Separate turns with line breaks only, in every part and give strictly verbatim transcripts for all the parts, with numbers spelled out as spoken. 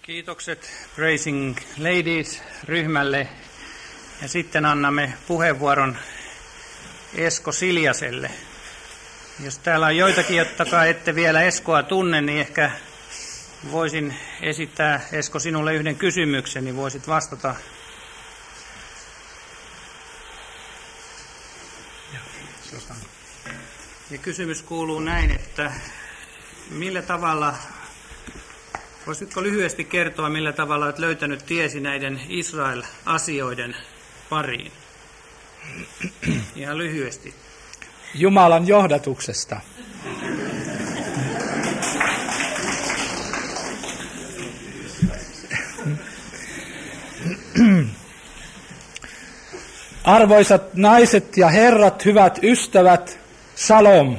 Kiitokset Praising Ladies-ryhmälle ja sitten annamme puheenvuoron Esko Siljaselle. Jos täällä on joitakin, jotka ette vielä Eskoa tunne, niin ehkä voisin esittää Esko sinulle yhden kysymyksen, niin voisit vastata. Ja kysymys kuuluu näin, että millä tavalla, voisitko lyhyesti kertoa, millä tavalla olet löytänyt tiesi näiden Israel-asioiden pariin? Ihan lyhyesti.
Jumalan johdatuksesta. Arvoisat naiset ja herrat, hyvät ystävät, shalom.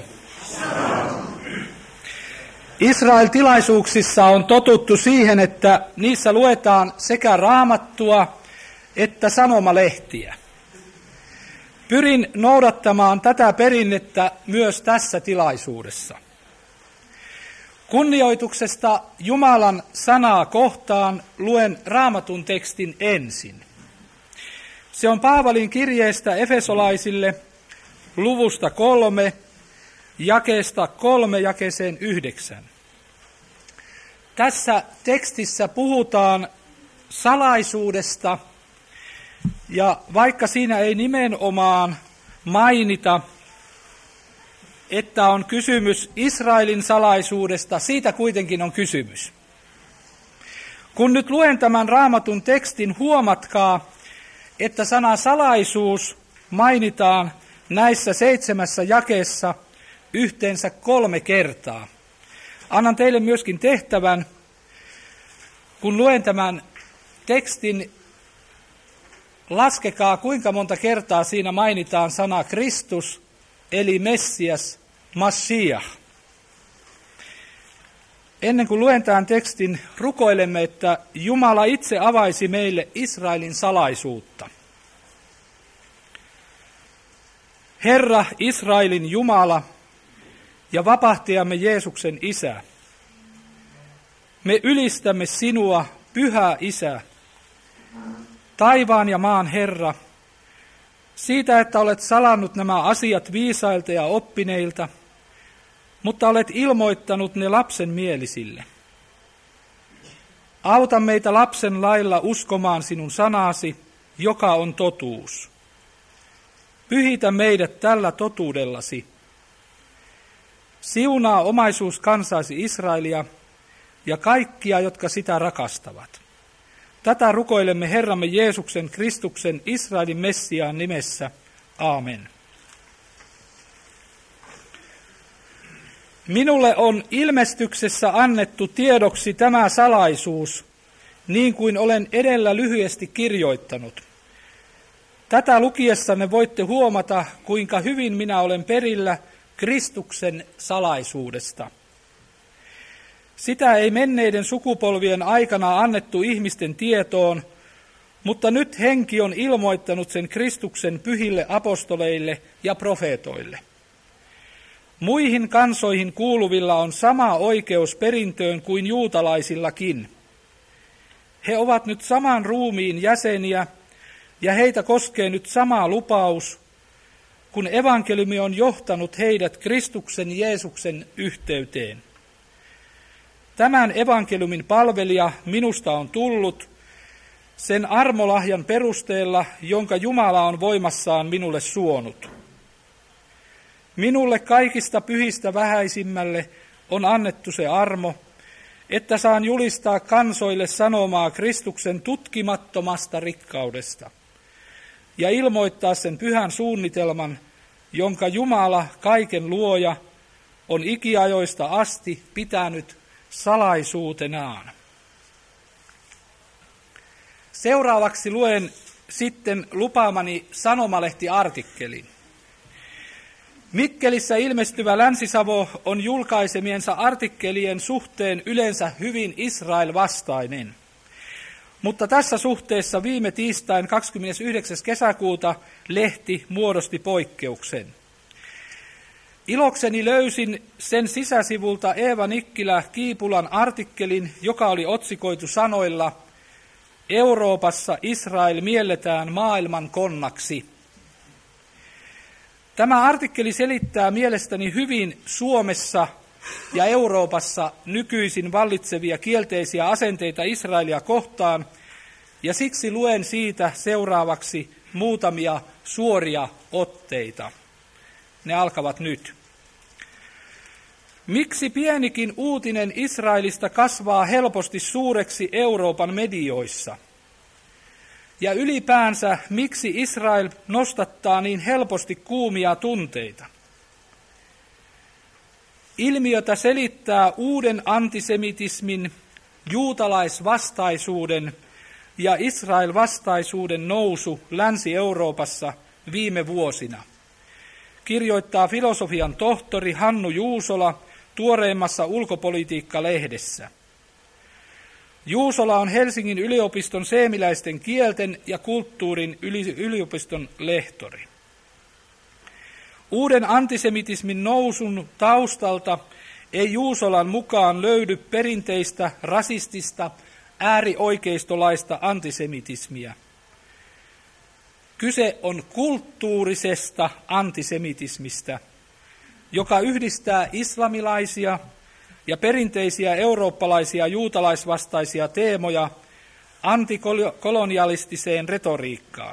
Israel-tilaisuuksissa on totuttu siihen, että niissä luetaan sekä raamattua että sanomalehtiä. Pyrin noudattamaan tätä perinnettä myös tässä tilaisuudessa. Kunnioituksesta Jumalan sanaa kohtaan luen raamatun tekstin ensin. Se on Paavalin kirjeestä Efesolaisille luvusta kolme, jakeesta kolme jakeeseen yhdeksän. Tässä tekstissä puhutaan salaisuudesta, ja vaikka siinä ei nimenomaan mainita, että on kysymys Israelin salaisuudesta, siitä kuitenkin on kysymys. Kun nyt luen tämän raamatun tekstin, huomatkaa, että sana salaisuus mainitaan näissä seitsemässä jakeessa yhteensä kolme kertaa. Annan teille myöskin tehtävän, kun luen tämän tekstin, laskekaa kuinka monta kertaa siinä mainitaan sana Kristus, eli Messias, Mashiach. Ennen kuin luen tämän tekstin, rukoilemme, että Jumala itse avaisi meille Israelin salaisuutta. Herra, Israelin Jumala ja vapahtajamme Jeesuksen Isä, me ylistämme sinua, Pyhä Isä, taivaan ja maan Herra, siitä, että olet salannut nämä asiat viisailta ja oppineilta, mutta olet ilmoittanut ne lapsen mielisille. Auta meitä lapsen lailla uskomaan sinun sanasi, joka on totuus. Pyhitä meidät tällä totuudellasi. Siunaa omaisuus kansaisi Israelia ja kaikkia, jotka sitä rakastavat. Tätä rukoilemme Herramme Jeesuksen Kristuksen Israelin Messiaan nimessä. Aamen. Minulle on ilmestyksessä annettu tiedoksi tämä salaisuus, niin kuin olen edellä lyhyesti kirjoittanut. Tätä lukiessanne voitte huomata, kuinka hyvin minä olen perillä Kristuksen salaisuudesta. Sitä ei menneiden sukupolvien aikana annettu ihmisten tietoon, mutta nyt henki on ilmoittanut sen Kristuksen pyhille apostoleille ja profeetoille. Muihin kansoihin kuuluvilla on sama oikeus perintöön kuin juutalaisillakin. He ovat nyt saman ruumiin jäseniä, ja heitä koskee nyt sama lupaus, kun evankeliumi on johtanut heidät Kristuksen Jeesuksen yhteyteen. Tämän evankeliumin palvelija minusta on tullut sen armolahjan perusteella, jonka Jumala on voimassaan minulle suonut. Minulle kaikista pyhistä vähäisimmälle on annettu se armo, että saan julistaa kansoille sanomaa Kristuksen tutkimattomasta rikkaudesta ja ilmoittaa sen pyhän suunnitelman, jonka Jumala, kaiken luoja, on ikiajoista asti pitänyt salaisuutenaan. Seuraavaksi luen sitten lupaamani sanomalehtiartikkelin. Mikkelissä ilmestyvä Länsi-Savo on julkaisemiensa artikkelien suhteen yleensä hyvin Israel-vastainen. Mutta tässä suhteessa viime tiistain kahdeskymmenesyhdeksäs kesäkuuta lehti muodosti poikkeuksen. Ilokseni löysin sen sisäsivulta Eeva Nikkilä Kiipulan artikkelin, joka oli otsikoitu sanoilla Euroopassa Israel mielletään maailman konnaksi. Tämä artikkeli selittää mielestäni hyvin Suomessa ja Euroopassa nykyisin vallitsevia kielteisiä asenteita Israelia kohtaan, ja siksi luen siitä seuraavaksi muutamia suoria otteita. Ne alkavat nyt. Miksi pienikin uutinen Israelista kasvaa helposti suureksi Euroopan medioissa? Ja ylipäänsä, miksi Israel nostattaa niin helposti kuumia tunteita? Ilmiötä selittää uuden antisemitismin, juutalaisvastaisuuden ja Israel-vastaisuuden nousu Länsi-Euroopassa viime vuosina, kirjoittaa filosofian tohtori Hannu Juusola tuoreimmassa Ulkopolitiikka-lehdessä. Juusola on Helsingin yliopiston seemiläisten kielten ja kulttuurin yliopiston lehtori. Uuden antisemitismin nousun taustalta ei Juusolan mukaan löydy perinteistä rasistista äärioikeistolaista antisemitismiä. Kyse on kulttuurisesta antisemitismistä, joka yhdistää islamilaisia ja perinteisiä eurooppalaisia juutalaisvastaisia teemoja antikolonialistiseen retoriikkaan.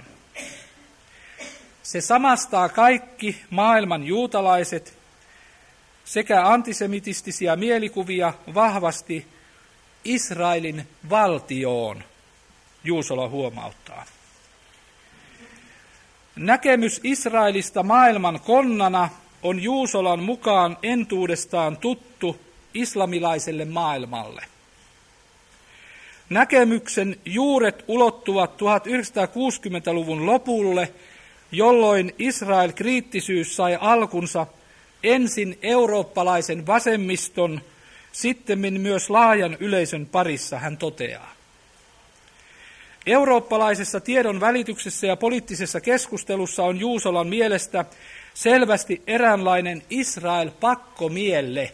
Se samastaa kaikki maailman juutalaiset sekä antisemitistisiä mielikuvia vahvasti Israelin valtioon, Juusola huomauttaa. Näkemys Israelista maailman konnana on Juusolan mukaan entuudestaan tuttu islamilaiselle maailmalle. Näkemyksen juuret ulottuvat tuhatyhdeksänsataakuusikymmentäluvun lopulle, jolloin Israel-kriittisyys sai alkunsa ensin eurooppalaisen vasemmiston, sittemmin myös laajan yleisön parissa, hän toteaa. Eurooppalaisessa tiedon välityksessä ja poliittisessa keskustelussa on Juusolan mielestä selvästi eräänlainen Israel-pakkomielle.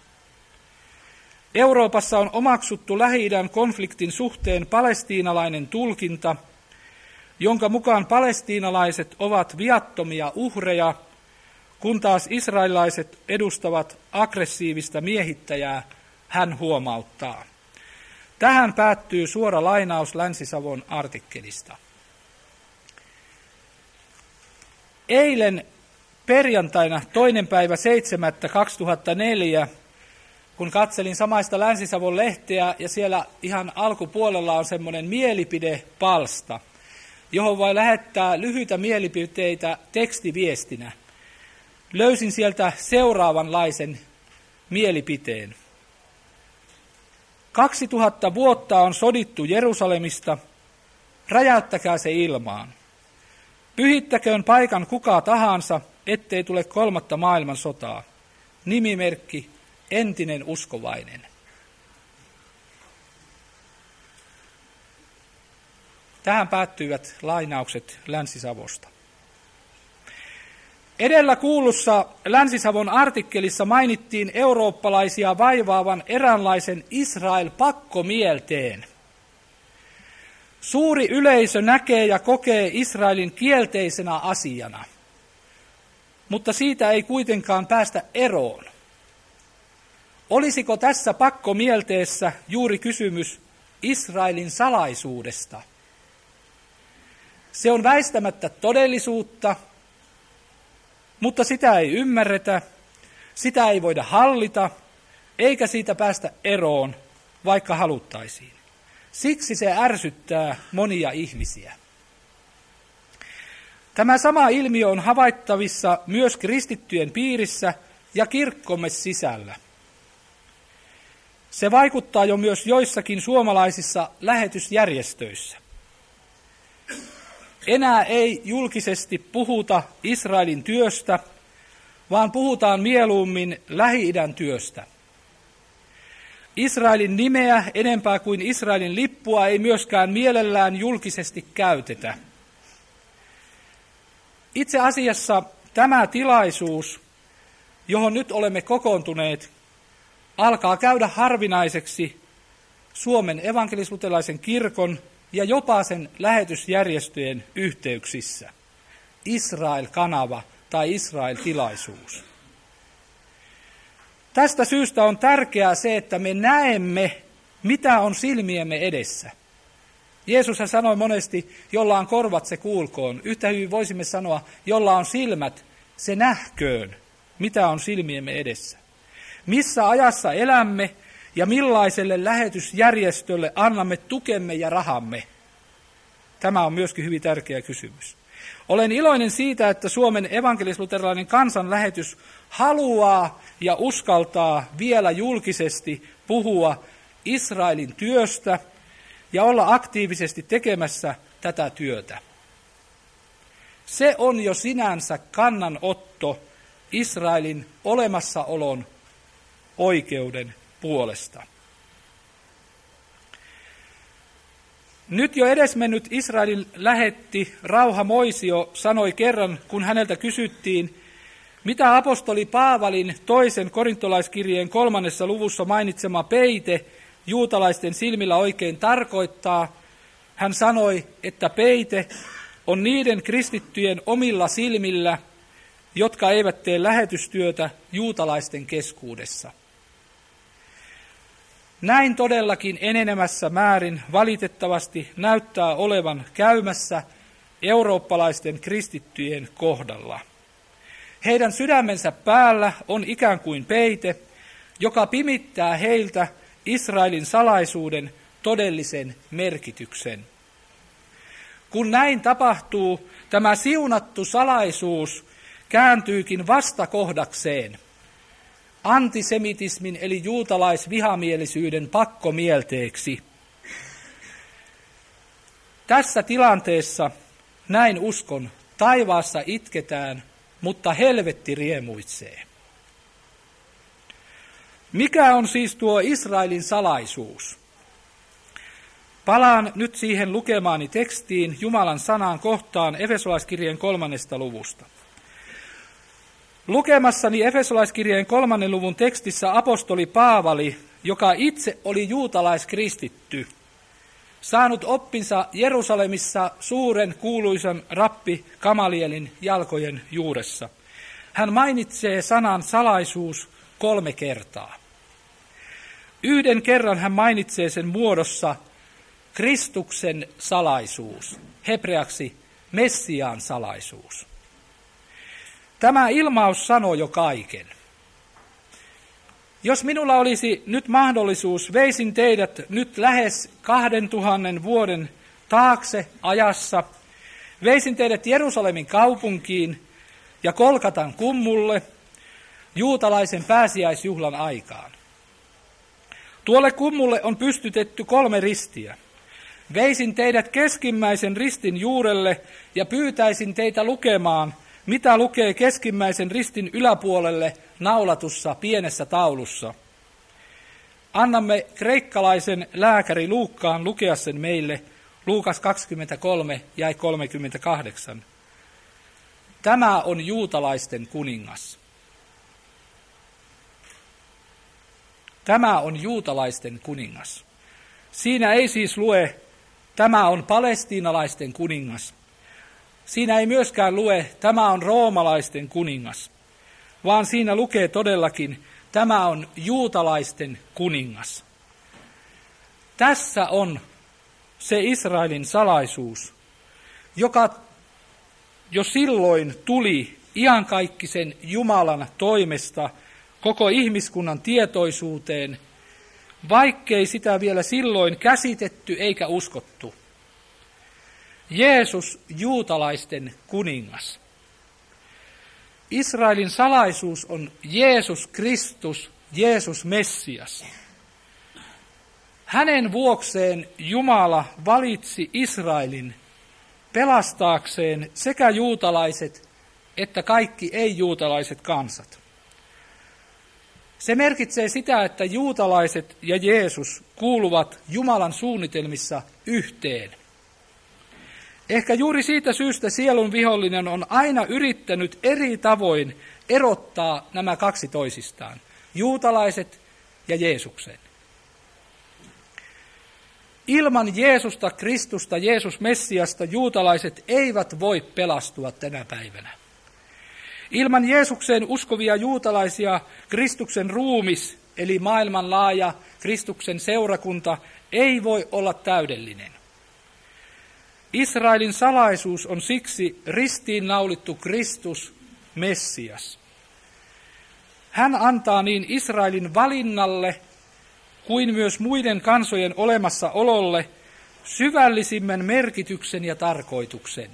Euroopassa on omaksuttu Lähi-idän konfliktin suhteen palestiinalainen tulkinta, jonka mukaan palestiinalaiset ovat viattomia uhreja, kun taas israelilaiset edustavat aggressiivista miehittäjää, hän huomauttaa. Tähän päättyy suora lainaus Länsi-Savon artikkelista. Eilen perjantaina toinen päivä seitsemättä kaksituhattaneljä, kun katselin samaista Länsi-Savon lehteä, ja siellä ihan alkupuolella on semmoinen mielipidepalsta, johon voi lähettää lyhyitä mielipiteitä tekstiviestinä. Löysin sieltä seuraavanlaisen mielipiteen. Kaksituhatta vuotta on sodittu Jerusalemista, räjäyttäkää se ilmaan. Pyhittäköön paikan kuka tahansa, ettei tule kolmatta maailmansotaa. Nimimerkki, entinen uskovainen. Tähän päättyivät lainaukset Länsi-Savosta. Edellä kuulussa Länsi-Savon artikkelissa mainittiin eurooppalaisia vaivaavan eräänlaisen Israel-pakkomielteen. Suuri yleisö näkee ja kokee Israelin kielteisenä asiana, mutta siitä ei kuitenkaan päästä eroon. Olisiko tässä pakkomielteessä juuri kysymys Israelin salaisuudesta? Se on väistämättä todellisuutta, mutta sitä ei ymmärretä, sitä ei voida hallita, eikä siitä päästä eroon, vaikka haluttaisiin. Siksi se ärsyttää monia ihmisiä. Tämä sama ilmiö on havaittavissa myös kristittyjen piirissä ja kirkkomme sisällä. Se vaikuttaa jo myös joissakin suomalaisissa lähetysjärjestöissä. Enää ei julkisesti puhuta Israelin työstä, vaan puhutaan mieluummin Lähi-idän työstä. Israelin nimeä enempää kuin Israelin lippua ei myöskään mielellään julkisesti käytetä. Itse asiassa tämä tilaisuus johon nyt olemme kokoontuneet, alkaa käydä harvinaiseksi Suomen evankelis-luterilaisen kirkon ja jopa sen lähetysjärjestöjen yhteyksissä. Israel-kanava tai Israel-tilaisuus. Tästä syystä on tärkeää se, että me näemme, mitä on silmiemme edessä. Jeesus sanoi monesti, jolla on korvat, se kuulkoon. Yhtä hyvin voisimme sanoa, jolla on silmät, se nähköön, mitä on silmiemme edessä. Missä ajassa elämme ja millaiselle lähetysjärjestölle annamme tukemme ja rahamme? Tämä on myöskin hyvin tärkeä kysymys. Olen iloinen siitä, että Suomen evankelis-luterilainen kansanlähetys haluaa ja uskaltaa vielä julkisesti puhua Israelin työstä ja olla aktiivisesti tekemässä tätä työtä. Se on jo sinänsä kannanotto Israelin olemassaolon oikeuden puolesta. Nyt jo edesmennyt Israelin lähetti Rauha Moisio sanoi kerran, kun häneltä kysyttiin, mitä apostoli Paavalin toisen korintolaiskirjeen kolmannessa luvussa mainitsema peite juutalaisten silmillä oikein tarkoittaa. Hän sanoi, että peite on niiden kristittyjen omilla silmillä, jotka eivät tee lähetystyötä juutalaisten keskuudessa. Näin todellakin enenemässä määrin valitettavasti näyttää olevan käymässä eurooppalaisten kristittyjen kohdalla. Heidän sydämensä päällä on ikään kuin peite, joka pimittää heiltä Israelin salaisuuden todellisen merkityksen. Kun näin tapahtuu, tämä siunattu salaisuus kääntyykin vastakohdakseen antisemitismin eli juutalaisvihamielisyyden pakkomielteeksi. Tässä tilanteessa, näin uskon, taivaassa itketään, mutta helvetti riemuitsee. Mikä on siis tuo Israelin salaisuus? Palaan nyt siihen lukemaani tekstiin Jumalan sanaan kohtaan Efesolaiskirjeen kolmannesta luvusta. Lukemassani Efesolaiskirjeen kolmannen luvun tekstissä apostoli Paavali, joka itse oli juutalaiskristitty, saanut oppinsa Jerusalemissa suuren kuuluisan rappi Gamalielin jalkojen juuressa. Hän mainitsee sanan salaisuus kolme kertaa. Yhden kerran hän mainitsee sen muodossa Kristuksen salaisuus, hebreaksi Messiaan salaisuus. Tämä ilmaus sanoo jo kaiken. Jos minulla olisi nyt mahdollisuus, veisin teidät nyt lähes kahden tuhannen vuoden taakse ajassa, veisin teidät Jerusalemin kaupunkiin ja Kolkatan kummulle juutalaisen pääsiäisjuhlan aikaan. Tuolle kummulle on pystytetty kolme ristiä. Veisin teidät keskimmäisen ristin juurelle ja pyytäisin teitä lukemaan, mitä lukee keskimmäisen ristin yläpuolelle naulatussa pienessä taulussa. Annamme kreikkalaisen lääkäri Luukkaan lukea sen meille, Luukas kaksikymmentäkolme jae kolmekymmentäkahdeksan. Tämä on juutalaisten kuningas. Tämä on juutalaisten kuningas. Siinä ei siis lue, tämä on palestiinalaisten kuningas. Siinä ei myöskään lue, tämä on roomalaisten kuningas, vaan siinä lukee todellakin, tämä on juutalaisten kuningas. Tässä on se Israelin salaisuus, joka jo silloin tuli iankaikkisen Jumalan toimesta koko ihmiskunnan tietoisuuteen, vaikkei sitä vielä silloin käsitetty eikä uskottu. Jeesus, juutalaisten kuningas. Israelin salaisuus on Jeesus Kristus, Jeesus Messias. Hänen vuokseen Jumala valitsi Israelin pelastaakseen sekä juutalaiset että kaikki ei-juutalaiset kansat. Se merkitsee sitä, että juutalaiset ja Jeesus kuuluvat Jumalan suunnitelmissa yhteen. Ehkä juuri siitä syystä sielun vihollinen on aina yrittänyt eri tavoin erottaa nämä kaksi toisistaan, juutalaiset ja Jeesuksen. Ilman Jeesusta, Kristusta, Jeesus Messiasta juutalaiset eivät voi pelastua tänä päivänä. Ilman Jeesukseen uskovia juutalaisia Kristuksen ruumis, eli maailmanlaaja Kristuksen seurakunta, ei voi olla täydellinen. Israelin salaisuus on siksi ristiinnaulittu Kristus, Messias. Hän antaa niin Israelin valinnalle kuin myös muiden kansojen olemassaololle syvällisimmän merkityksen ja tarkoituksen.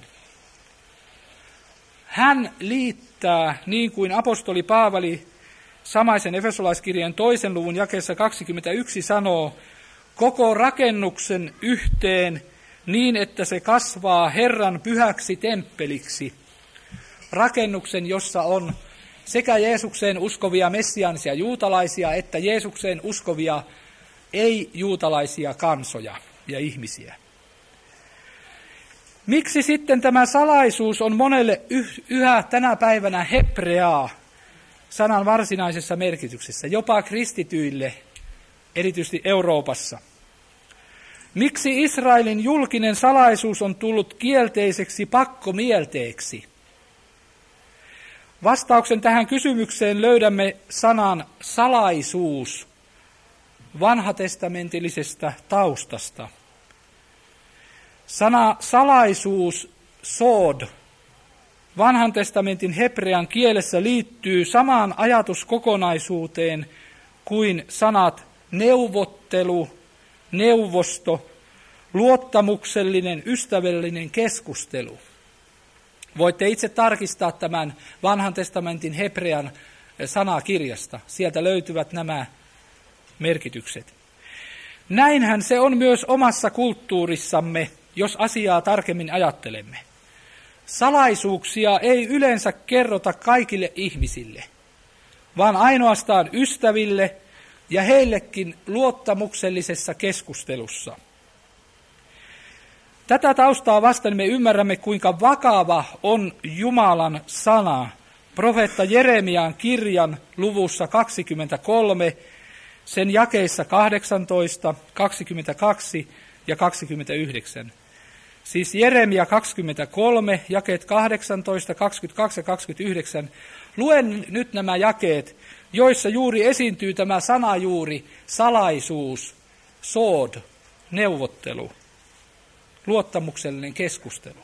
Hän liittää, niin kuin apostoli Paavali samaisen Efesolaiskirjeen toisen luvun jakeessa kaksikymmentäyksi sanoo, koko rakennuksen yhteen niin, että se kasvaa Herran pyhäksi temppeliksi. Rakennuksen, jossa on sekä Jeesukseen uskovia messiaanisia juutalaisia, että Jeesukseen uskovia ei-juutalaisia kansoja ja ihmisiä. Miksi sitten tämä salaisuus on monelle yhä tänä päivänä hebreaa sanan varsinaisessa merkityksessä, jopa kristityille, erityisesti Euroopassa? Miksi Israelin julkinen salaisuus on tullut kielteiseksi pakkomielteeksi? Vastauksen tähän kysymykseen löydämme sanan salaisuus vanhatestamentillisesta taustasta. Sana salaisuus, sod, vanhan testamentin hebrean kielessä liittyy samaan ajatuskokonaisuuteen kuin sanat neuvottelu, neuvosto, luottamuksellinen, ystävällinen keskustelu. Voitte itse tarkistaa tämän vanhan testamentin hebrean sanakirjasta. Sieltä löytyvät nämä merkitykset. Näinhän se on myös omassa kulttuurissamme, jos asiaa tarkemmin ajattelemme. Salaisuuksia ei yleensä kerrota kaikille ihmisille, vaan ainoastaan ystäville ja heillekin luottamuksellisessa keskustelussa. Tätä taustaa vasten me ymmärrämme, kuinka vakava on Jumalan sana profeetta Jeremian kirjan luvussa kaksikymmentäkolme, sen jakeissa kahdeksantoista, kaksikymmentäkaksi ja kaksikymmentäyhdeksän. Siis Jeremia kaksikymmentäkolme, jakeet kahdeksantoista, kaksikymmentäkaksi ja kaksikymmentäyhdeksän. Luen nyt nämä jakeet, joissa juuri esiintyy tämä sana juuri salaisuus, sod, neuvottelu, luottamuksellinen keskustelu.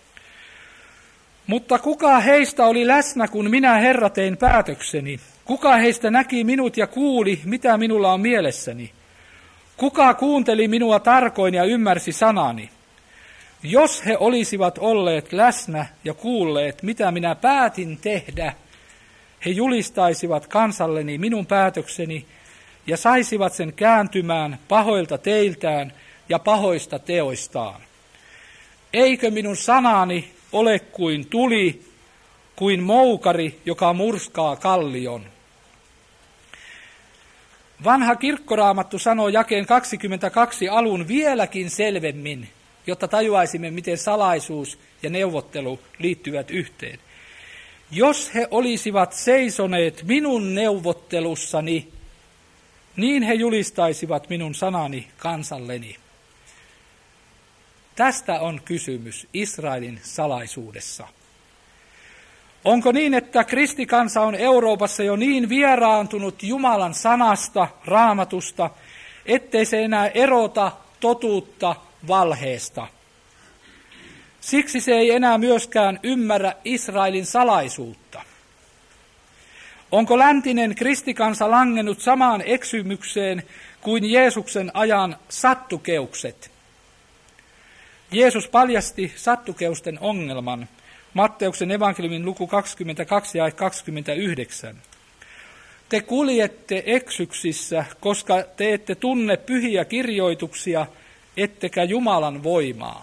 Mutta kuka heistä oli läsnä, kun minä Herra tein päätökseni? Kuka heistä näki minut ja kuuli, mitä minulla on mielessäni? Kuka kuunteli minua tarkoin ja ymmärsi sanani? Jos he olisivat olleet läsnä ja kuulleet, mitä minä päätin tehdä, he julistaisivat kansalleni minun päätökseni ja saisivat sen kääntymään pahoilta teiltään ja pahoista teoistaan. Eikö minun sanani ole kuin tuli, kuin moukari, joka murskaa kallion? Vanha kirkkoraamattu sanoo jakeen kaksikymmentäkaksi alun vieläkin selvemmin, jotta tajuaisimme, miten salaisuus ja neuvottelu liittyvät yhteen. Jos he olisivat seisoneet minun neuvottelussani, niin he julistaisivat minun sanani kansalleni. Tästä on kysymys Israelin salaisuudessa. Onko niin, että kristikansa on Euroopassa jo niin vieraantunut Jumalan sanasta, Raamatusta, ettei se enää erota totuutta valheesta? Siksi se ei enää myöskään ymmärrä Israelin salaisuutta. Onko läntinen kristikansa langennut samaan eksymykseen kuin Jeesuksen ajan sattukeukset? Jeesus paljasti sattukeusten ongelman. Matteuksen evankeliumin luku kaksikymmentäkaksi ja kaksikymmentäyhdeksän. Te kuljette eksyksissä, koska te ette tunne pyhiä kirjoituksia, ettekä Jumalan voimaa.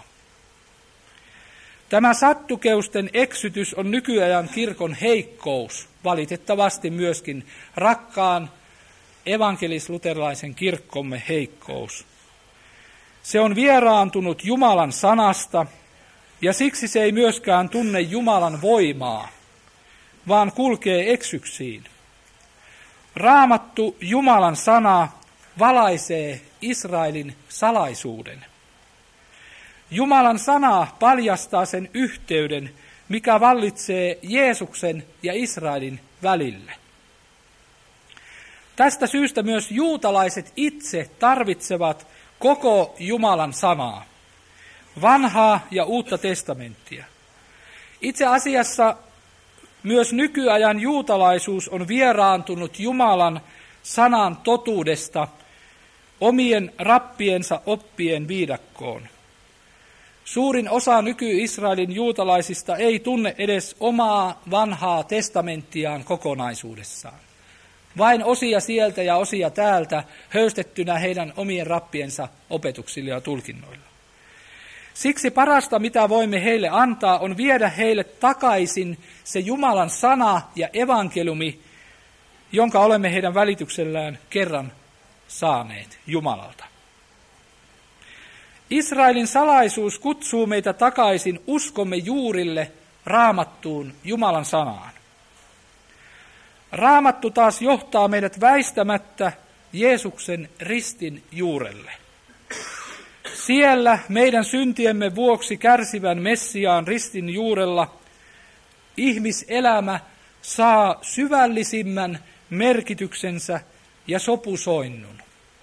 Tämä sattukeusten eksytys on nykyajan kirkon heikkous, valitettavasti myöskin rakkaan evankelis-luterilaisen kirkkomme heikkous. Se on vieraantunut Jumalan sanasta, ja siksi se ei myöskään tunne Jumalan voimaa. vaan kulkee eksyksiin. Raamattu, Jumalan sana, valaisee Israelin salaisuuden. Jumalan sana paljastaa sen yhteyden, mikä vallitsee Jeesuksen ja Israelin välille. Tästä syystä myös juutalaiset itse tarvitsevat koko Jumalan sanaa, vanhaa ja uutta testamenttia. Itse asiassa myös nykyajan juutalaisuus on vieraantunut Jumalan sanan totuudesta omien rappiensa oppien viidakkoon. Suurin osa nyky-Israelin juutalaisista ei tunne edes omaa vanhaa testamenttiaan kokonaisuudessaan. Vain osia sieltä ja osia täältä höystettynä heidän omien rappiensa opetuksilla ja tulkinnoilla. Siksi parasta, mitä voimme heille antaa, on viedä heille takaisin se Jumalan sana ja evankeliumi, jonka olemme heidän välityksellään kerran saaneet Jumalalta. Israelin salaisuus kutsuu meitä takaisin uskomme juurille, Raamattuun, Jumalan sanaan. Raamattu taas johtaa meidät väistämättä Jeesuksen ristin juurelle. Siellä meidän syntiemme vuoksi kärsivän Messiaan ristin juurella ihmiselämä saa syvällisimmän merkityksensä ja sopusoinnun.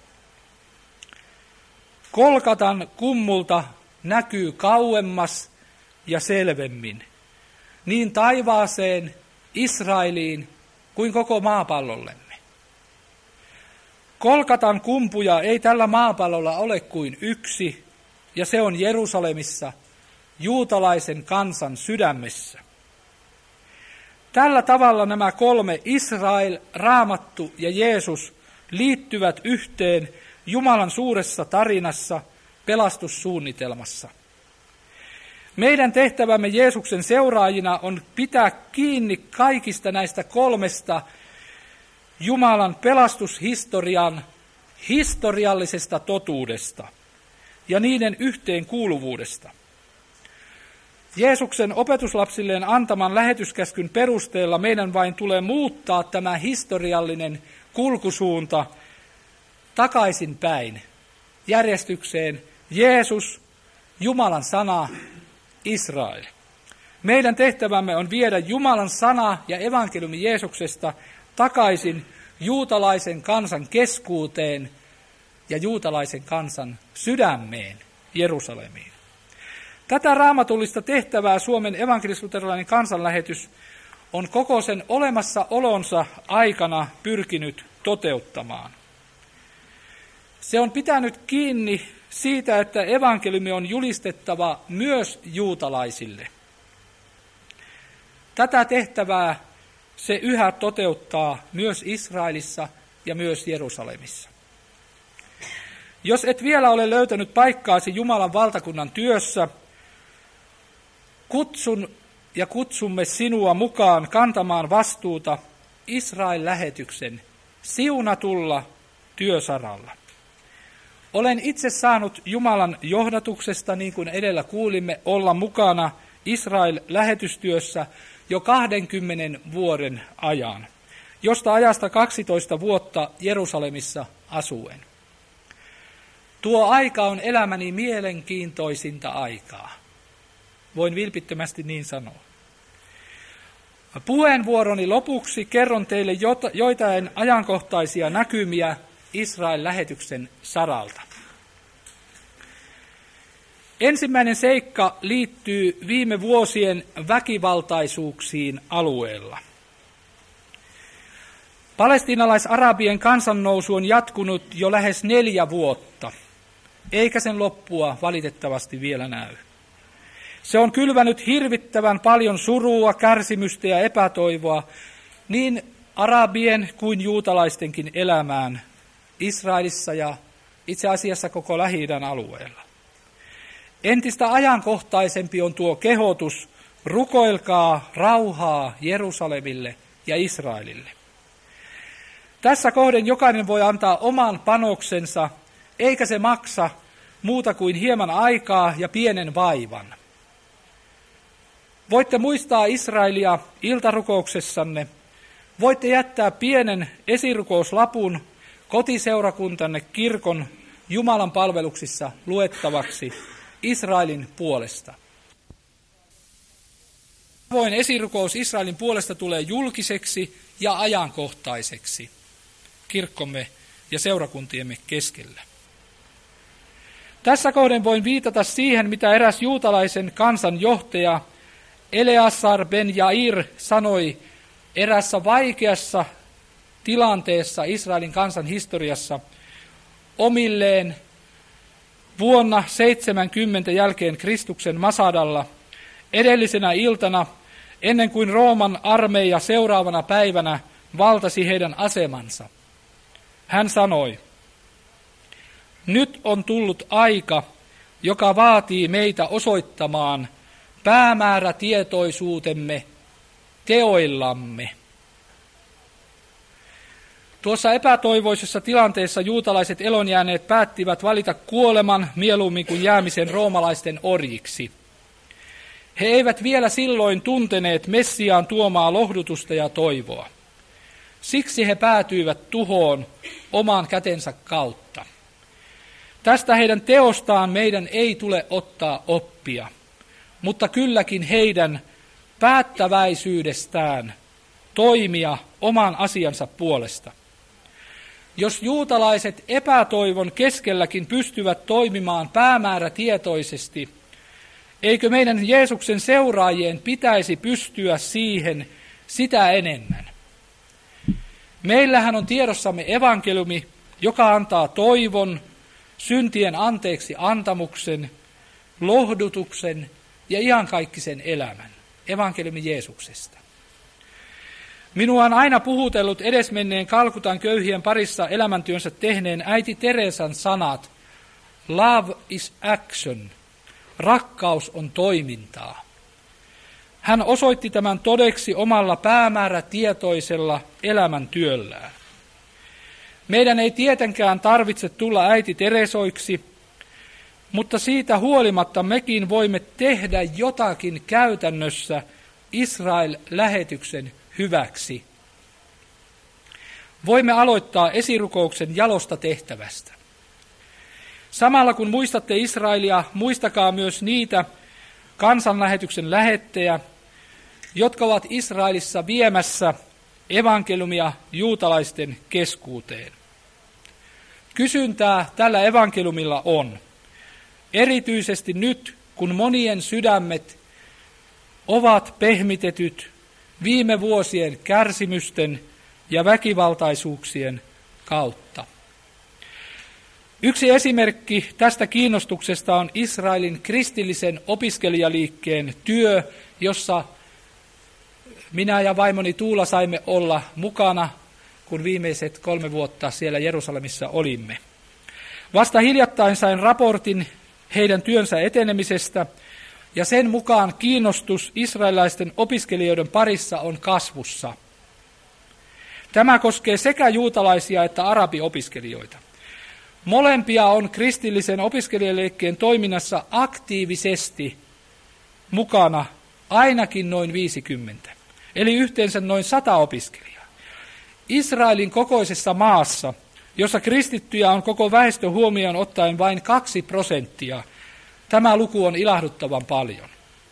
Kolkatan kummulta näkyy kauemmas ja selvemmin, niin taivaaseen, Israeliin kuin koko maapallollemme. Kolkatan kumpuja ei tällä maapallolla ole kuin yksi, ja se on Jerusalemissa, juutalaisen kansan sydämessä. Tällä tavalla nämä kolme, Israel, Raamattu ja Jeesus, liittyvät yhteen Jumalan suuressa tarinassa, pelastussuunnitelmassa. Meidän tehtävämme Jeesuksen seuraajina on pitää kiinni kaikista näistä kolmesta Jumalan pelastushistorian historiallisesta totuudesta ja niiden yhteenkuuluvuudesta. Jeesuksen opetuslapsilleen antaman lähetyskäskyn perusteella meidän vain tulee muuttaa tämä historiallinen kulkusuunta takaisinpäin järjestykseen Jeesus, Jumalan sana, Israel. Meidän tehtävämme on viedä Jumalan sana ja evankeliumi Jeesuksesta takaisin juutalaisen kansan keskuuteen ja juutalaisen kansan sydämeen, Jerusalemiin. Tätä raamatullista tehtävää Suomen evankelis-luterilainen kansanlähetys on koko sen olemassaolonsa aikana pyrkinyt toteuttamaan. Se on pitänyt kiinni siitä, että evankeliumi on julistettava myös juutalaisille. Tätä tehtävää se yhä toteuttaa myös Israelissa ja myös Jerusalemissa. Jos et vielä ole löytänyt paikkaasi Jumalan valtakunnan työssä, kutsun ja kutsumme sinua mukaan kantamaan vastuuta Israel-lähetyksen siunatulla työsaralla. Olen itse saanut Jumalan johdatuksesta, niin kuin edellä kuulimme, olla mukana Israel-lähetystyössä jo kahdenkymmenen vuoden ajan, josta ajasta kaksitoista vuotta Jerusalemissa asuen. Tuo aika on elämäni mielenkiintoisinta aikaa. Voin vilpittömästi niin sanoa. Puheenvuoroni lopuksi kerron teille joitain ajankohtaisia näkymiä Israel-lähetyksen saralta. Ensimmäinen seikka liittyy viime vuosien väkivaltaisuuksiin alueella. Palestiinalais-arabien kansannousu on jatkunut jo lähes neljä vuotta, eikä sen loppua valitettavasti vielä näy. Se on kylvänyt hirvittävän paljon surua, kärsimystä ja epätoivoa niin arabien kuin juutalaistenkin elämään Israelissa ja itse asiassa koko Lähi-idän alueella. Entistä ajankohtaisempi on tuo kehotus, rukoilkaa rauhaa Jerusalemille ja Israelille. Tässä kohden jokainen voi antaa oman panoksensa, eikä se maksa muuta kuin hieman aikaa ja pienen vaivan. Voitte muistaa Israelia iltarukouksessanne. Voitte jättää pienen esirukouslapun kotiseurakuntanne kirkon Jumalan palveluksissa luettavaksi Israelin puolesta. Avoin esirukous Israelin puolesta tulee julkiseksi ja ajankohtaiseksi kirkkomme ja seurakuntiemme keskellä. Tässä kohden voin viitata siihen, mitä eräs juutalaisen kansan johtaja Eleazar ben Jair sanoi erässä vaikeassa tilanteessa Israelin kansan historiassa omilleen vuonna seitsemänkymmentä jälkeen Kristuksen Masadalla edellisenä iltana, ennen kuin Rooman armeija seuraavana päivänä valtasi heidän asemansa. Hän sanoi, nyt on tullut aika, joka vaatii meitä osoittamaan päämäärätietoisuutemme teoillamme. Tuossa epätoivoisessa tilanteessa juutalaiset elonjääneet päättivät valita kuoleman mieluummin kuin jäämisen roomalaisten orjiksi. He eivät vielä silloin tunteneet Messiaan tuomaa lohdutusta ja toivoa. Siksi he päätyivät tuhoon oman kätensä kautta. Tästä heidän teostaan meidän ei tule ottaa oppia, mutta kylläkin heidän päättäväisyydestään toimia oman asiansa puolesta. Jos juutalaiset epätoivon keskelläkin pystyvät toimimaan päämäärätietoisesti, eikö meidän Jeesuksen seuraajien pitäisi pystyä siihen sitä enemmän? Meillähän on tiedossamme evankeliumi, joka antaa toivon, syntien anteeksi antamuksen, lohdutuksen ja iankaikkisen elämän. Evankeliumi Jeesuksesta. Minua on aina puhutellut edesmenneen Kalkutan köyhien parissa elämäntyönsä tehneen äiti Teresan sanat, love is action, rakkaus on toimintaa. Hän osoitti tämän todeksi omalla päämäärätietoisella elämäntyöllään. Meidän ei tietenkään tarvitse tulla äiti Teresoiksi, mutta siitä huolimatta mekin voimme tehdä jotakin käytännössä Israel-lähetyksen hyväksi. Voimme aloittaa esirukouksen jalosta tehtävästä. Samalla kun muistatte Israelia, muistakaa myös niitä kansanlähetyksen lähettejä, jotka ovat Israelissa viemässä evankeliumia juutalaisten keskuuteen. Kysyntää tällä evankeliumilla on, erityisesti nyt, kun monien sydämet ovat pehmitetyt viime vuosien kärsimysten ja väkivaltaisuuksien kautta. Yksi esimerkki tästä kiinnostuksesta on Israelin kristillisen opiskelijaliikkeen työ, jossa minä ja vaimoni Tuula saimme olla mukana, kun viimeiset kolme vuotta siellä Jerusalemissa olimme. Vasta hiljattain sain raportin heidän työnsä etenemisestä, ja sen mukaan kiinnostus israelilaisten opiskelijoiden parissa on kasvussa. Tämä koskee sekä juutalaisia että arabiopiskelijoita. Molempia on kristillisen opiskelijaliikkeen toiminnassa aktiivisesti mukana ainakin noin viisikymmentä, eli yhteensä noin sata opiskelijaa. Israelin kokoisessa maassa, jossa kristittyjä on koko väestö huomioon ottaen vain kaksi prosenttia, tämä luku on ilahduttavan paljon.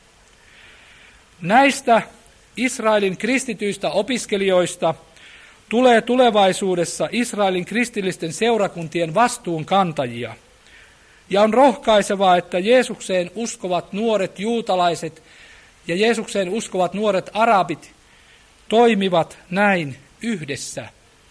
Näistä Israelin kristityistä opiskelijoista tulee tulevaisuudessa Israelin kristillisten seurakuntien vastuunkantajia. Ja on rohkaisevaa, että Jeesukseen uskovat nuoret juutalaiset ja Jeesukseen uskovat nuoret arabit toimivat näin yhdessä.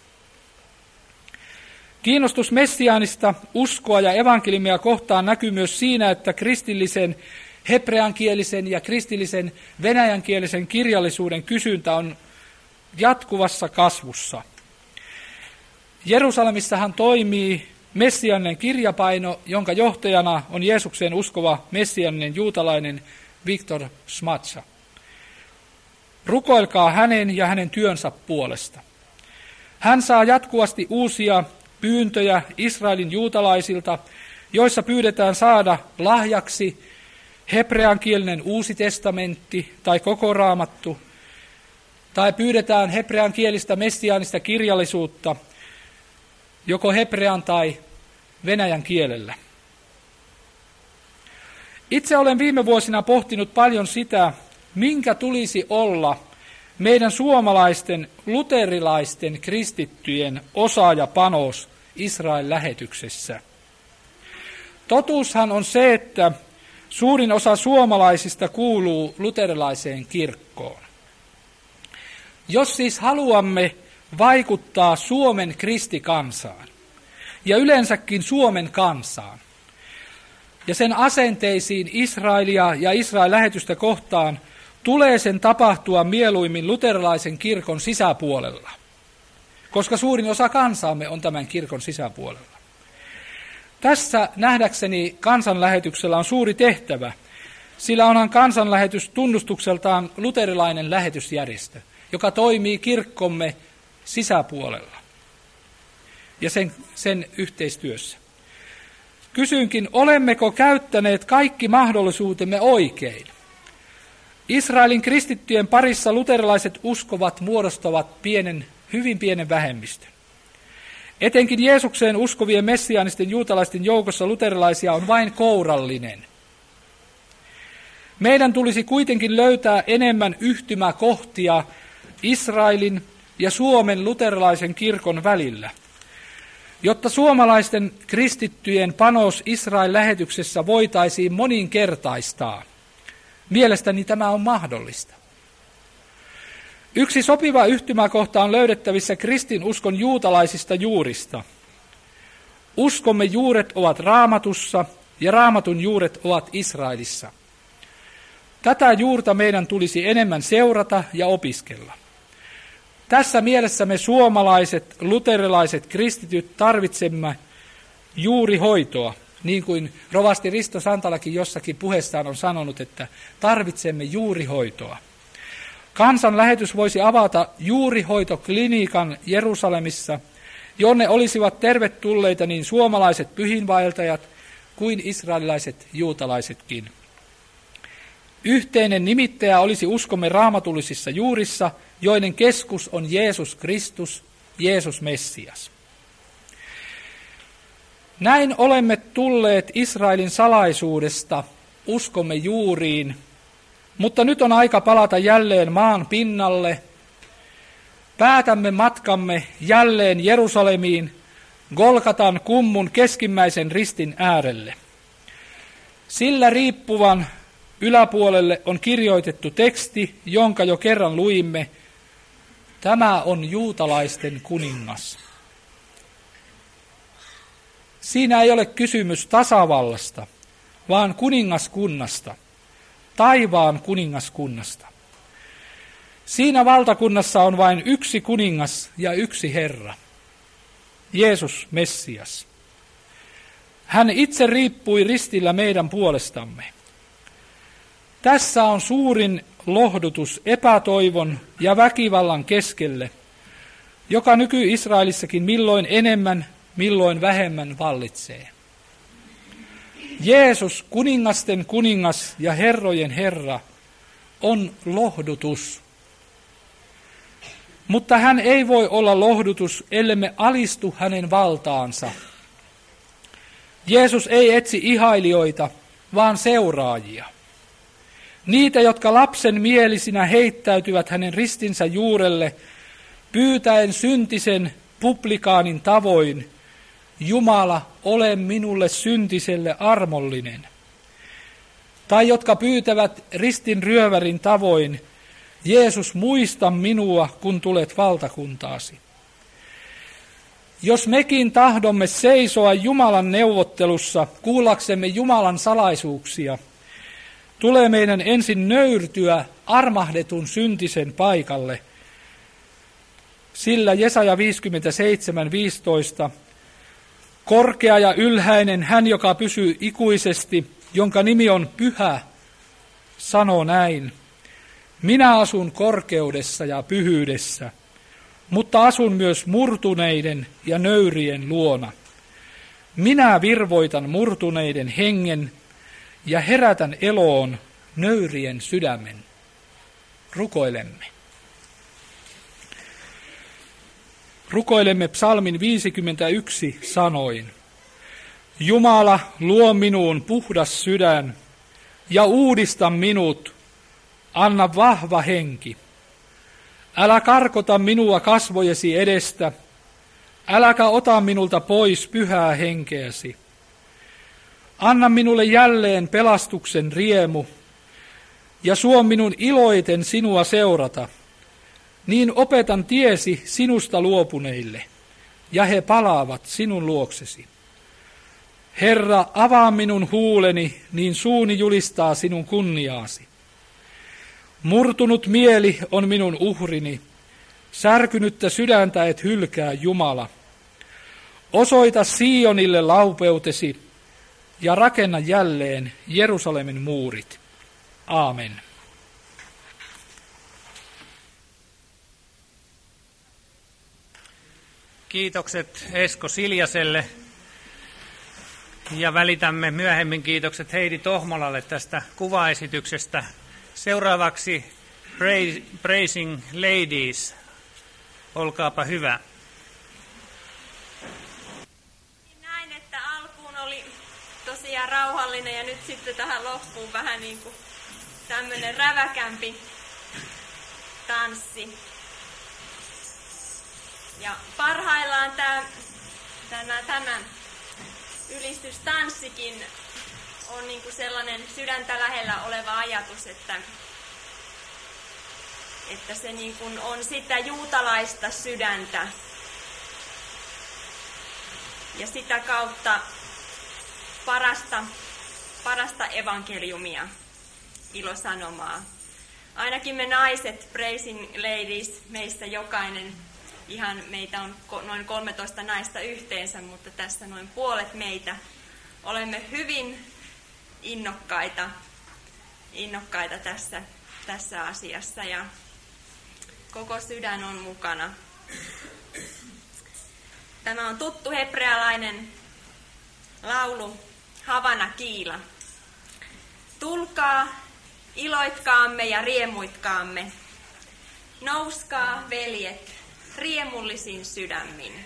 Kiinnostus messiaanista uskoa ja evankeliumia kohtaan näkyy myös siinä, että kristillisen hebreankielisen ja kristillisen venäjänkielisen kirjallisuuden kysyntä on jatkuvassa kasvussa. Jerusalemissahan toimii messiaaninen kirjapaino, jonka johtajana on Jeesukseen uskova messiaaninen juutalainen Viktor Smatsa. Rukoilkaa hänen ja hänen työnsä puolesta. Hän saa jatkuvasti uusia pyyntöjä Israelin juutalaisilta, joissa pyydetään saada lahjaksi hebreankielinen Uusi testamentti tai koko Raamattu, tai pyydetään hebreankielistä messiaanista kirjallisuutta joko hebrean tai venäjän kielellä. Itse olen viime vuosina pohtinut paljon sitä, minkä tulisi olla meidän suomalaisten luterilaisten kristittyjen osa ja panos Israel-lähetyksessä. Totuushan on se, että suurin osa suomalaisista kuuluu luterilaiseen kirkkoon. Jos siis haluamme vaikuttaa Suomen kristikansaan ja yleensäkin Suomen kansaan ja sen asenteisiin Israelia ja Israel-lähetystä kohtaan, tulee sen tapahtua mieluimmin luterilaisen kirkon sisäpuolella, koska suurin osa kansaamme on tämän kirkon sisäpuolella. Tässä nähdäkseni kansanlähetyksellä on suuri tehtävä, sillä onhan kansanlähetys tunnustukseltaan luterilainen lähetysjärjestö, joka toimii kirkkomme sisäpuolella ja sen, sen yhteistyössä. Kysynkin, olemmeko käyttäneet kaikki mahdollisuutemme oikein? Israelin kristittyjen parissa luterilaiset uskovat muodostavat pienen, hyvin pienen vähemmistön. Etenkin Jeesukseen uskovien messiaanisten juutalaisten joukossa luterilaisia on vain kourallinen. Meidän tulisi kuitenkin löytää enemmän yhtymäkohtia Israelin ja Suomen luterilaisen kirkon välillä, jotta suomalaisten kristittyjen panos Israel-lähetyksessä voitaisiin moninkertaistaa. Mielestäni tämä on mahdollista. Yksi sopiva yhtymäkohta on löydettävissä kristinuskon juutalaisista juurista. Uskomme juuret ovat Raamatussa ja Raamatun juuret ovat Israelissa. Tätä juurta meidän tulisi enemmän seurata ja opiskella. Tässä mielessä me suomalaiset, luterilaiset kristityt tarvitsemme juurihoitoa, niin kuin rovasti Risto Santalakin jossakin puheessaan on sanonut, että tarvitsemme juurihoitoa. Kansanlähetys voisi avata juurihoitoklinikan Jerusalemissa, jonne olisivat tervetulleita niin suomalaiset pyhinvaeltajat kuin israelilaiset juutalaisetkin. Yhteinen nimittäjä olisi uskomme raamatullisissa juurissa, joiden keskus on Jeesus Kristus, Jeesus Messias. Näin olemme tulleet Israelin salaisuudesta uskomme juuriin, mutta nyt on aika palata jälleen maan pinnalle. Päätämme matkamme jälleen Jerusalemiin, Golgatan kummun keskimmäisen ristin äärelle. Sillä riippuvan yläpuolelle on kirjoitettu teksti, jonka jo kerran luimme. Tämä on juutalaisten kuningas. Siinä ei ole kysymys tasavallasta, vaan kuningaskunnasta, taivaan kuningaskunnasta. Siinä valtakunnassa on vain yksi kuningas ja yksi Herra, Jeesus Messias. Hän itse riippui ristillä meidän puolestamme. Tässä on suurin lohdutus epätoivon ja väkivallan keskelle, joka nyky-Israelissakin milloin enemmän, milloin vähemmän vallitsee. Jeesus, kuningasten kuningas ja herrojen Herra, on lohdutus. Mutta hän ei voi olla lohdutus, ellemme alistu hänen valtaansa. Jeesus ei etsi ihailijoita, vaan seuraajia. Niitä, jotka lapsen mielisinä heittäytyvät hänen ristinsä juurelle, pyytäen syntisen publikaanin tavoin, Jumala, ole minulle syntiselle armollinen. Tai jotka pyytävät ristin ryövärin tavoin, Jeesus, muista minua, kun tulet valtakuntaasi. Jos mekin tahdomme seisoa Jumalan neuvottelussa, kuullaksemme Jumalan salaisuuksia, tulee meidän ensin nöyrtyä armahdetun syntisen paikalle, sillä Jesaja viisikymmentäseitsemän viisitoista, korkea ja ylhäinen hän, joka pysyy ikuisesti, jonka nimi on Pyhä, sanoo näin. Minä asun korkeudessa ja pyhyydessä, mutta asun myös murtuneiden ja nöyrien luona. Minä virvoitan murtuneiden hengen ja herätän eloon nöyrien sydämen. Rukoilemme. Rukoilemme psalmin viisikymmentäyksi sanoin. Jumala, luo minuun puhdas sydän ja uudista minut, anna vahva henki. Älä karkota minua kasvojesi edestä, äläkä ota minulta pois pyhää henkeäsi. Anna minulle jälleen pelastuksen riemu, ja suo minun iloiten sinua seurata. Niin opetan tiesi sinusta luopuneille, ja he palaavat sinun luoksesi. Herra, avaa minun huuleni, niin suuni julistaa sinun kunniaasi. Murtunut mieli on minun uhrini, särkynyttä sydäntä et hylkää, Jumala. Osoita Sionille laupeutesi ja rakenna jälleen Jerusalemin muurit. Aamen.
Kiitokset Esko Siljaselle ja välitämme myöhemmin kiitokset Heidi Tohmolalle tästä kuvaesityksestä. Seuraavaksi Praising Ladies. Olkaapa hyvä.
Näin, että alkuun oli tosiaan rauhallinen ja nyt sitten tähän loppuun vähän niin kuin tämmöinen räväkämpi tanssi. Ja parhaillaan tämä, tämä, tämä ylistystanssikin on niin kuin sellainen sydäntä lähellä oleva ajatus, että, että se niin kuin on sitä juutalaista sydäntä. Ja sitä kautta parasta, parasta evankeliumia, ilosanomaa. Ainakin me naiset, Praising Ladies, meistä jokainen, ihan meitä on noin kolmetoista naista yhteensä, mutta tässä noin puolet meitä, olemme hyvin innokkaita, innokkaita tässä, tässä asiassa ja koko sydän on mukana. Tämä on tuttu hebrealainen laulu Havana Kiila. Tulkaa, iloitkaamme ja riemuitkaamme. Nouskaa, veljet, riemullisin sydämin.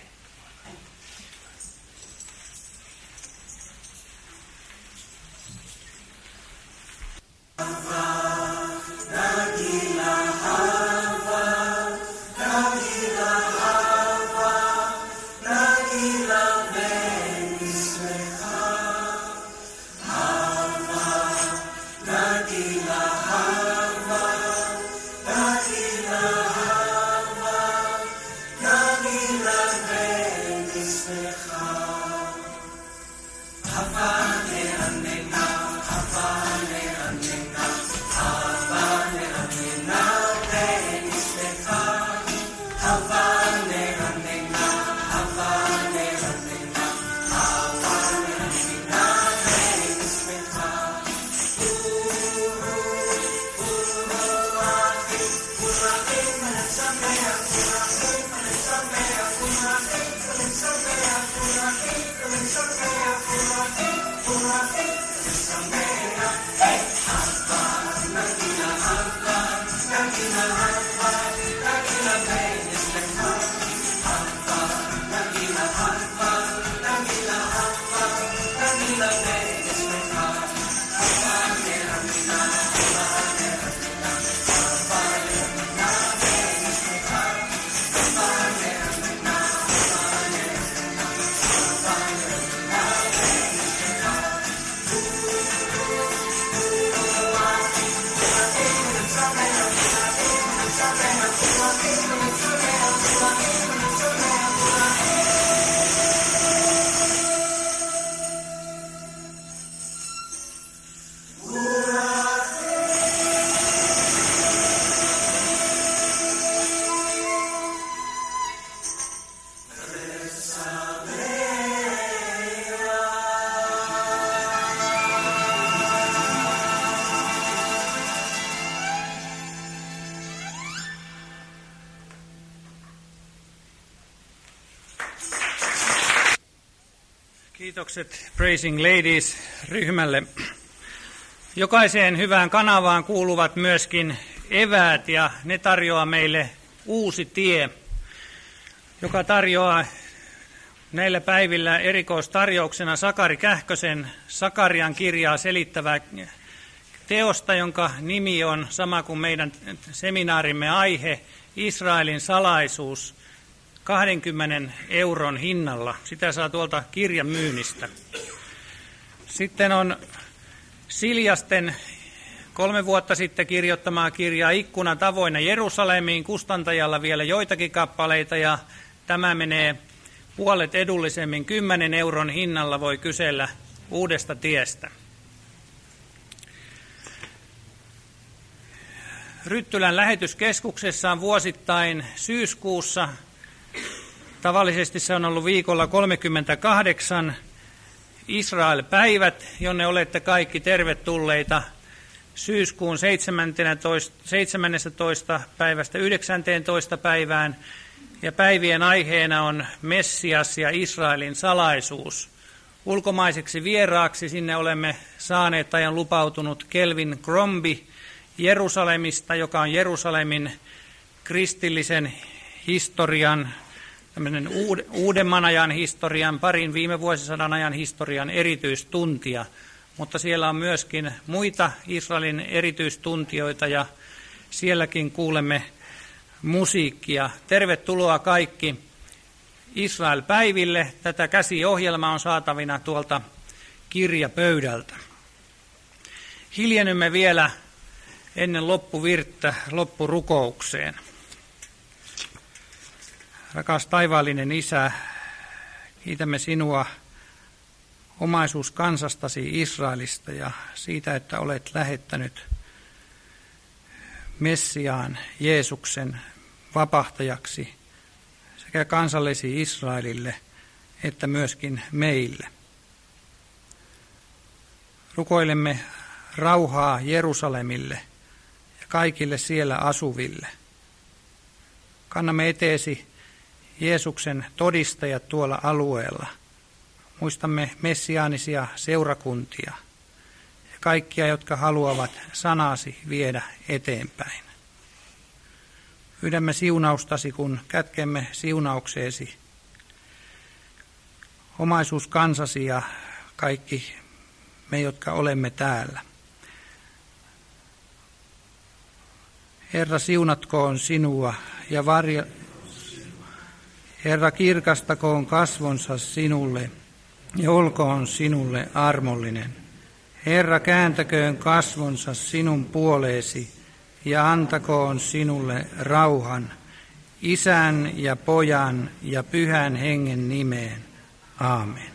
Kiitokset Praising Ladies -ryhmälle. Jokaiseen hyvään kanavaan kuuluvat myöskin eväät, ja ne tarjoaa meille uusi tie, joka tarjoaa näillä päivillä erikoistarjouksena Sakari Kähkösen Sakarian kirjaa selittävää teosta, jonka nimi on sama kuin meidän seminaarimme aihe, Israelin salaisuus, kahdenkymmenen euron hinnalla. Sitä saa tuolta kirjan myynnistä. Sitten on Siljasten kolme vuotta sitten kirjoittamaa kirjaa Ikkunan tavoina Jerusalemiin, kustantajalla vielä joitakin kappaleita, ja tämä menee puolet edullisemmin, kymmenen euron hinnalla voi kysellä uudesta tiestä. Ryttylän lähetyskeskuksessa on vuosittain syyskuussa, tavallisesti se on ollut viikolla kolmekymmentäkahdeksan, Israel-päivät, jonne olette kaikki tervetulleita syyskuun seitsemäntoista päivästä yhdeksäntoista päivään. Ja päivien aiheena on Messias ja Israelin salaisuus. Ulkomaiseksi vieraaksi sinne olemme saaneet tai on lupautunut Kelvin Crombie Jerusalemista, joka on Jerusalemin kristillisen historian, tämmöinen uudemman ajan historian, parin viime vuosisadan ajan historian erityistuntija. Mutta siellä on myöskin muita Israelin erityistuntijoita, ja sielläkin kuulemme musiikkia. Tervetuloa kaikki Israel-päiville. Tätä käsiohjelmaa on saatavina tuolta kirjapöydältä. Hiljennymme vielä ennen loppuvirttä loppurukoukseen. Rakas taivaallinen Isä, kiitämme sinua omaisuuskansastasi Israelista ja siitä, että olet lähettänyt Messiaan Jeesuksen vapahtajaksi sekä kansallesi Israelille että myöskin meille. Rukoilemme rauhaa Jerusalemille ja kaikille siellä asuville. Kannamme eteesi Jeesuksen todistajat tuolla alueella. Muistamme messiaanisia seurakuntia ja kaikkia, jotka haluavat sanasi viedä eteenpäin. Pyydämme siunaustasi, kun kätkemme siunaukseesi omaisuuskansasi ja kaikki me, jotka olemme täällä. Herra, siunatkoon sinua ja varja... Herra, kirkastakoon kasvonsa sinulle ja olkoon sinulle armollinen. Herra, kääntäköön kasvonsa sinun puoleesi ja antakoon sinulle rauhan, Isän ja Pojan ja Pyhän Hengen nimeen. Aamen.